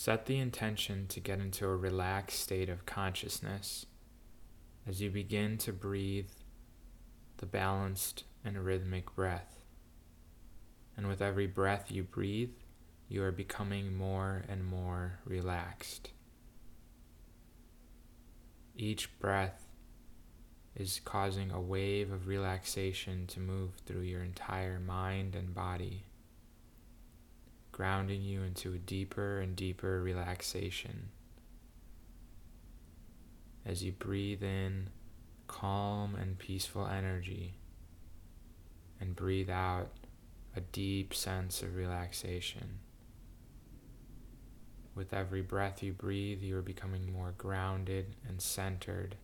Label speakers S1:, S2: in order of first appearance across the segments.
S1: Set the intention to get into a relaxed state of consciousness as you begin to breathe the balanced and rhythmic breath. And with every breath you breathe, you are becoming more and more relaxed. Each breath is causing a wave of relaxation to move through your entire mind and body, grounding you into a deeper and deeper relaxation. As you breathe in calm and peaceful energy, and breathe out a deep sense of relaxation. With every breath you breathe, you are becoming more grounded and centered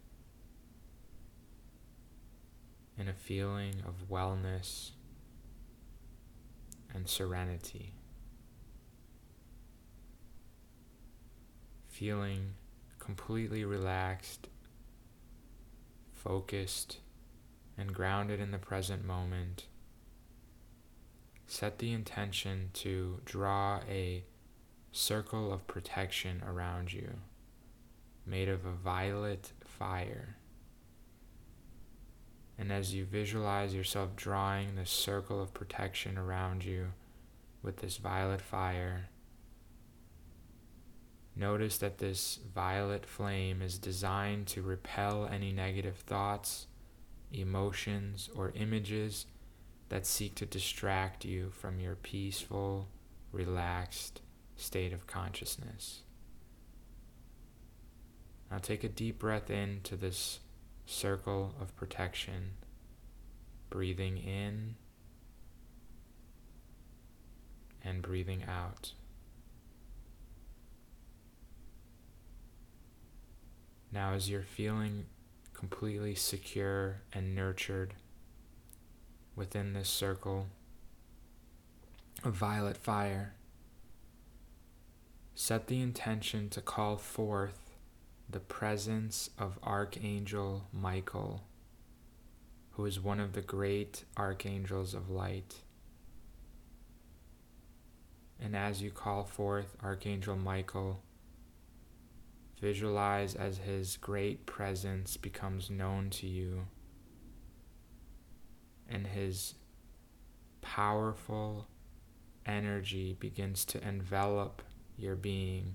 S1: in a feeling of wellness and serenity. Feeling completely relaxed, focused, and grounded in the present moment. Set the intention to draw a circle of protection around you, made of a violet fire. And as you visualize yourself drawing this circle of protection around you with this violet fire, notice that this violet flame is designed to repel any negative thoughts, emotions, or images that seek to distract you from your peaceful, relaxed state of consciousness. Now take a deep breath into this circle of protection, breathing in and breathing out. Now, as you're feeling completely secure and nurtured within this circle of violet fire, set the intention to call forth the presence of Archangel Michael, who is one of the great archangels of light. And as you call forth Archangel Michael, visualize as his great presence becomes known to you, and his powerful energy begins to envelop your being,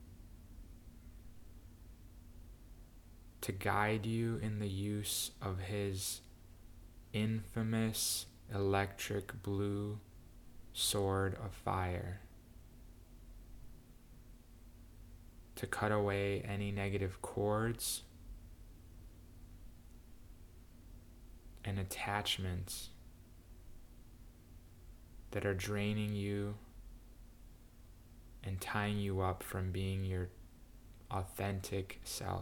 S1: to guide you in the use of his infamous electric blue sword of fire, to cut away any negative cords and attachments that are draining you and tying you up from being your authentic self.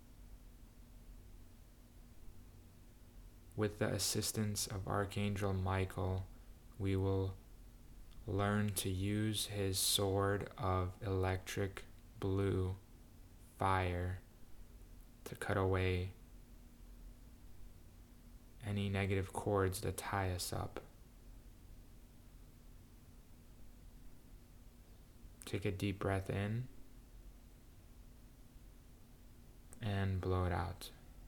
S1: With the assistance of Archangel Michael, we will learn to use his sword of electric blue fire to cut away any negative cords that tie us up. Take a deep breath in and blow it out.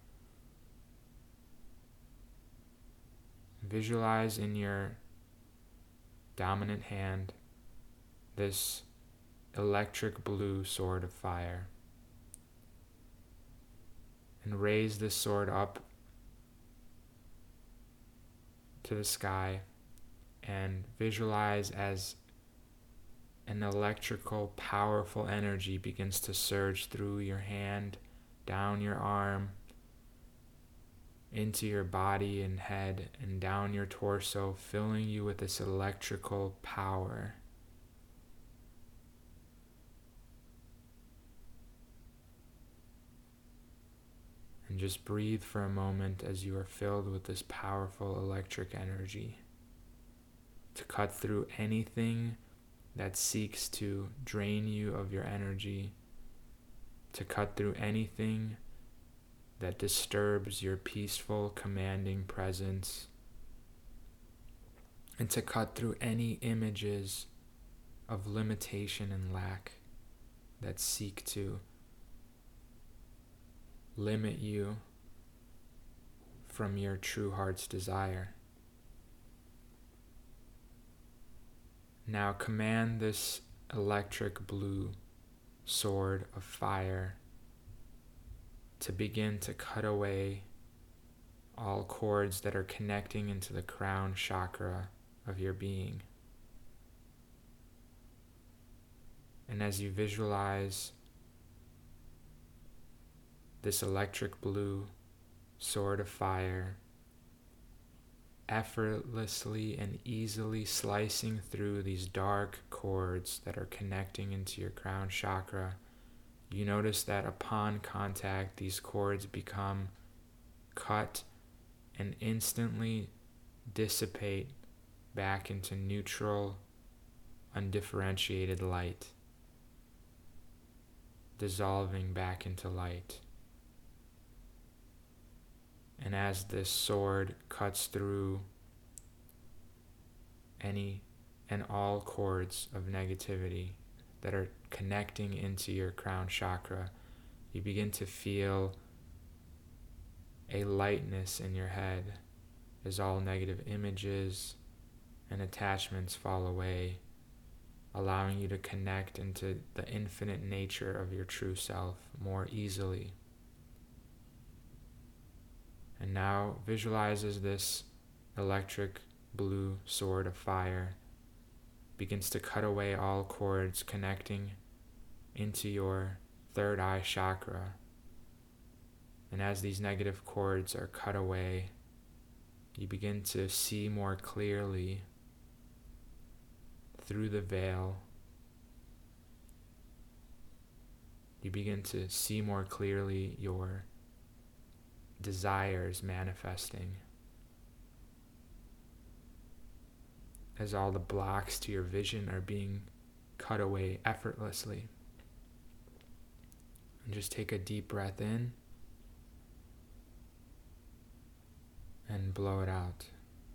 S1: Visualize in your dominant hand this electric blue sword of fire, and raise this sword up to the sky, and visualize as an electrical, powerful energy begins to surge through your hand, down your arm, into your body and head, and down your torso, filling you with this electrical power. And just breathe for a moment as you are filled with this powerful electric energy to cut through anything that seeks to drain you of your energy, to cut through anything that disturbs your peaceful, commanding presence, and to cut through any images of limitation and lack. that seek to limit you from your true heart's desire. Now command this electric blue sword of fire to begin to cut away all cords that are connecting into the crown chakra of your being. And as you visualize this electric blue sword of fire effortlessly and easily slicing through these dark cords that are connecting into your crown chakra, you notice that upon contact, these cords become cut and instantly dissipate back into neutral, undifferentiated light, dissolving back into light. And as this sword cuts through any and all cords of negativity that are connecting into your crown chakra, you begin to feel a lightness in your head as all negative images and attachments fall away, allowing you to connect into the infinite nature of your true self more easily. And now visualize as this electric blue sword of fire begins to cut away all cords connecting into your third eye chakra. And as these negative cords are cut away, you begin to see more clearly through the veil. You begin to see more clearly your desires manifesting as all the blocks to your vision are being cut away effortlessly. And just take a deep breath in and blow it out.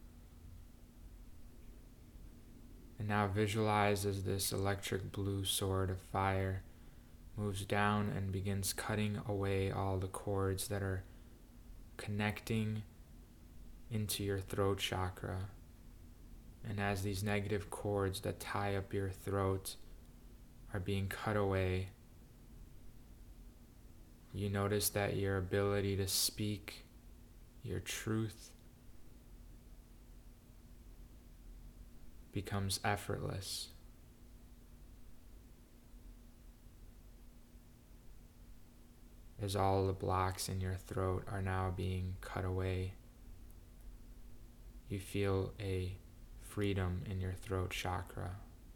S1: And now visualize as this electric blue sword of fire moves down and begins cutting away all the cords that are connecting into your throat chakra. And as these negative cords that tie up your throat are being cut away, you notice that your ability to speak your truth becomes effortless. As all the blocks in your throat are now being cut away, you feel a freedom in your throat chakra.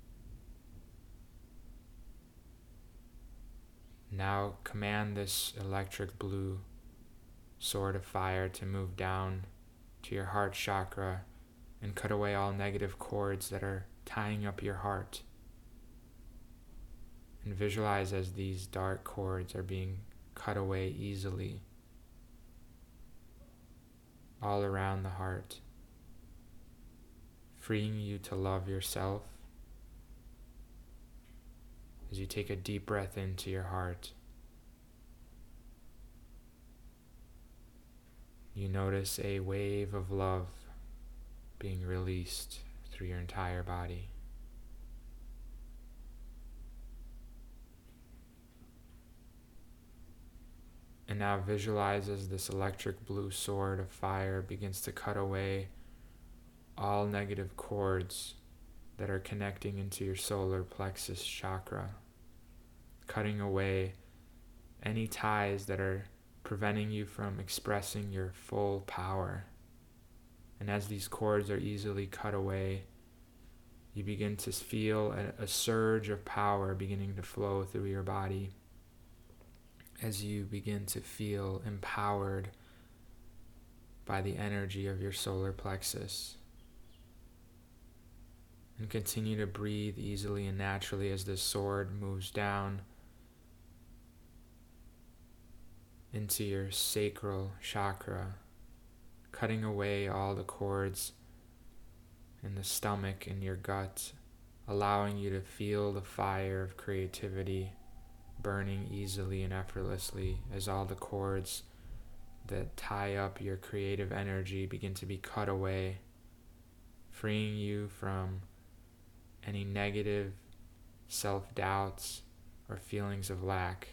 S1: Now command this electric blue sword of fire to move down to your heart chakra and cut away all negative cords that are tying up your heart. And visualize as these dark cords are being cut away easily all around the heart, freeing you to love yourself as you take a deep breath into your heart. You notice a wave of love being released through your entire body. And now visualize as this electric blue sword of fire begins to cut away all negative cords that are connecting into your solar plexus chakra, cutting away any ties that are preventing you from expressing your full power. And as these cords are easily cut away, you begin to feel a surge of power beginning to flow through your body as you begin to feel empowered by the energy of your solar plexus. And continue to breathe easily and naturally as this sword moves down into your sacral chakra, cutting away all the cords in the stomach and your gut, allowing you to feel the fire of creativity burning easily and effortlessly as all the cords that tie up your creative energy begin to be cut away, freeing you from any negative self-doubts or feelings of lack.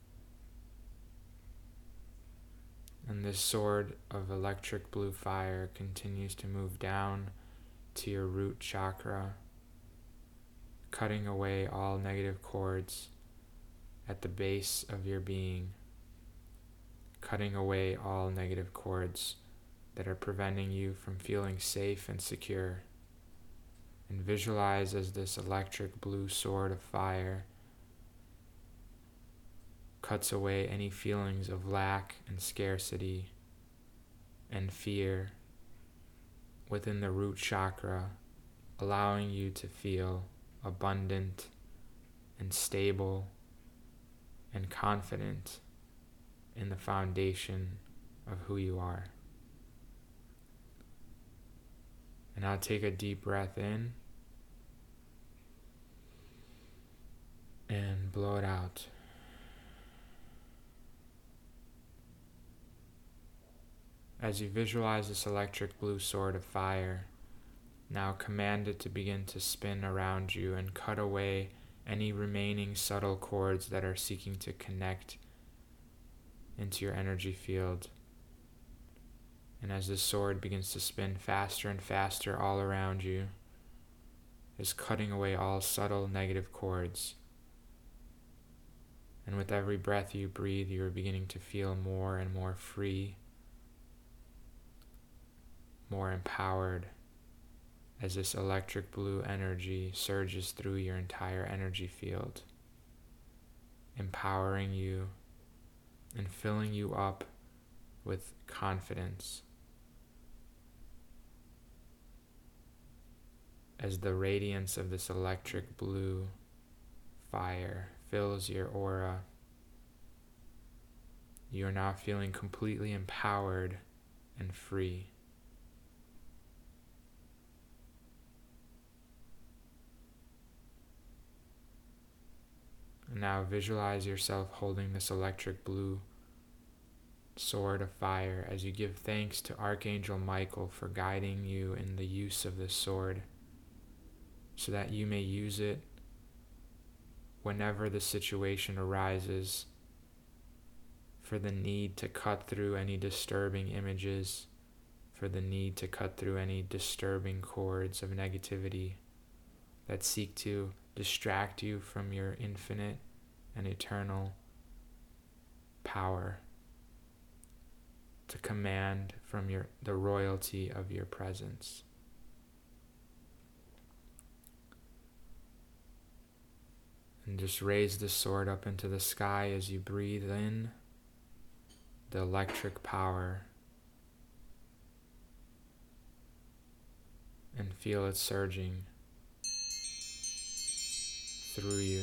S1: And this sword of electric blue fire continues to move down to your root chakra, cutting away all negative cords at the base of your being, cutting away all negative cords that are preventing you from feeling safe and secure. And visualize as this electric blue sword of fire cuts away any feelings of lack and scarcity and fear within the root chakra, allowing you to feel abundant and stable and confident in the foundation of who you are. And now take a deep breath in and blow it out. As you visualize this electric blue sword of fire, now command it to begin to spin around you and cut away any remaining subtle cords that are seeking to connect into your energy field. And as this sword begins to spin faster and faster all around you, is cutting away all subtle negative cords. And with every breath you breathe, you are beginning to feel more and more free, more empowered, as this electric blue energy surges through your entire energy field, empowering you and filling you up with confidence. As the radiance of this electric blue fire fills your aura, you are now feeling completely empowered and free. And now visualize yourself holding this electric blue sword of fire as you give thanks to Archangel Michael for guiding you in the use of this sword, so that you may use it whenever the situation arises for the need to cut through any disturbing images, for the need to cut through any disturbing cords of negativity that seek to distract you from your infinite and eternal power, to command from the royalty of your presence. And just raise the sword up into the sky as you breathe in the electric power and feel it surging through you,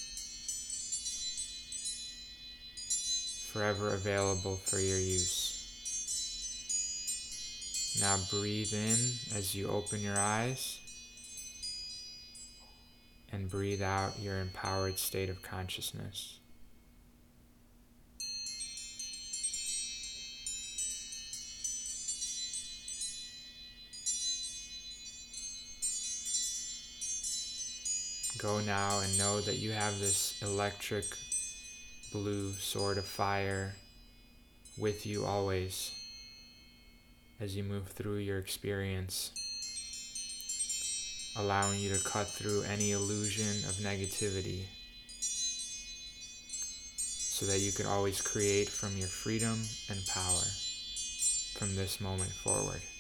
S1: forever available for your use. Now breathe in as you open your eyes, and breathe out your empowered state of consciousness. Go now and know that you have this electric blue sword of fire with you always as you move through your experience, allowing you to cut through any illusion of negativity so that you can always create from your freedom and power from this moment forward.